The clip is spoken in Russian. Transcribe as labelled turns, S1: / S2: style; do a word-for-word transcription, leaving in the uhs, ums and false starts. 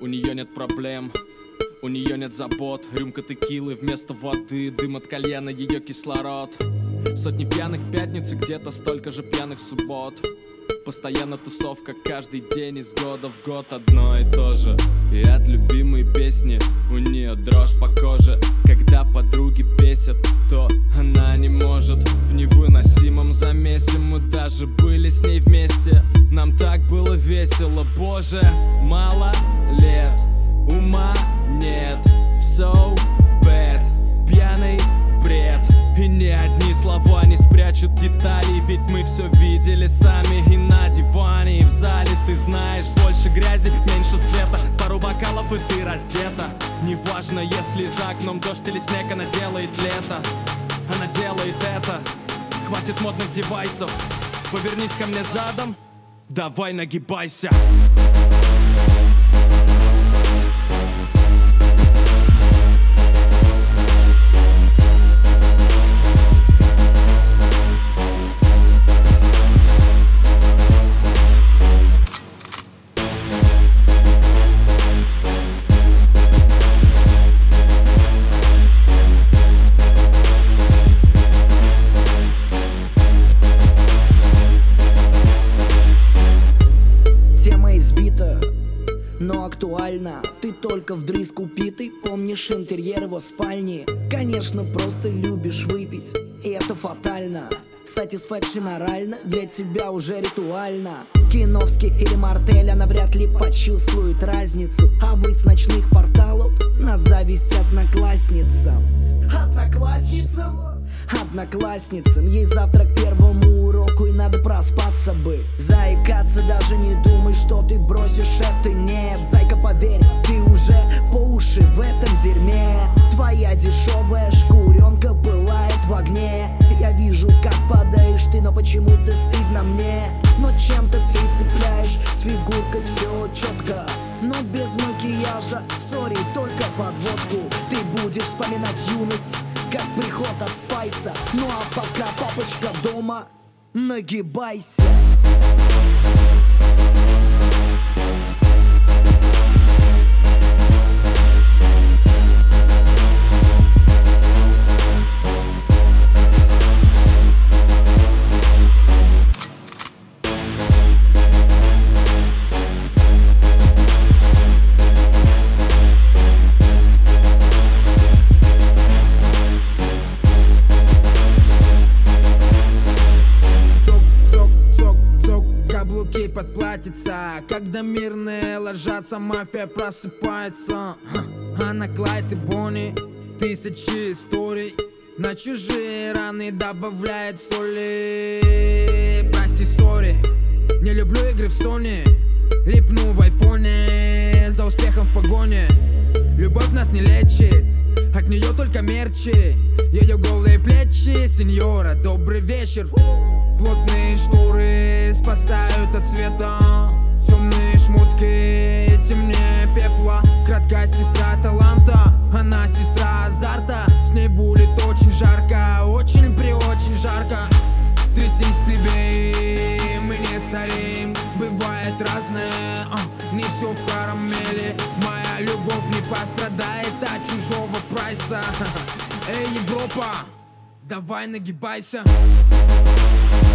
S1: У нее нет проблем, у нее нет забот. Рюмка текилы вместо воды, дым от кальяна, ее кислород. Сотни пьяных пятниц и где-то столько же пьяных суббот. Постоянно тусовка, каждый день из года в год одно и то же. И от любимой песни у нее дрожь по коже. Когда подруги бесят, то она не может. В невыносимом замесе мы даже были с ней вместе. Нам так было весело, боже. Мало лет, ума нет, so bad. Пьяный бред. И ни одни слова не спрячут детали, ведь мы все видели сами. И на диване, и в зале, ты знаешь, больше грязи, меньше света. Пару бокалов и ты раздета. Неважно, если за окном дождь или снег, она делает лето. Она делает это. Хватит модных девайсов. Повернись ко мне задом, давай нагибайся.
S2: Но актуально. Ты только вдрызг упитый, помнишь интерьер его спальни. Конечно, просто любишь выпить, и это фатально. Satisfaction орально, для тебя уже ритуально. Киновский или Мартель, она вряд ли почувствует разницу. А вы с ночных порталов на зависть одноклассницам. Одноклассницам? Одноклассницам. Ей завтра к первому уроку, и надо проспаться бы. Заикаться, даже не думай, что ты бросишь это. Нет, зайка, поверь, ты уже по уши в этом дерьме. Твоя дешевая шкуренка пылает в огне. Я вижу, как падаешь ты, но почему-то стыдно мне. Но чем-то ты цепляешь, с фигуркой все четко. Но без макияжа, сори, только под водку. Ты будешь вспоминать юность, как приход от спайса. Ну а пока папочка дома, нагибайся.
S3: Подплатится, когда мирные ложатся, мафия просыпается. А на Клайд и Бонни тысячи историй, на чужие раны добавляет соли. Прости, сори, не люблю игры в Sony. Липну в айфоне за успехом в погоне. Любовь нас не лечит, от нее только мерчи. Ее голые плечи, сеньора, добрый вечер. Плотные шторы спасают от света. Темные шмотки темнее пепла. Краткая сестра таланта, она сестра азарта. С ней будет очень жарко, очень при очень жарко. Трясись, плебей, мы не стареем. Бывает разное, а, не все в карамели. Моя любовь не пострадает от чужого прайса. Эй, Европа, давай нагибайся.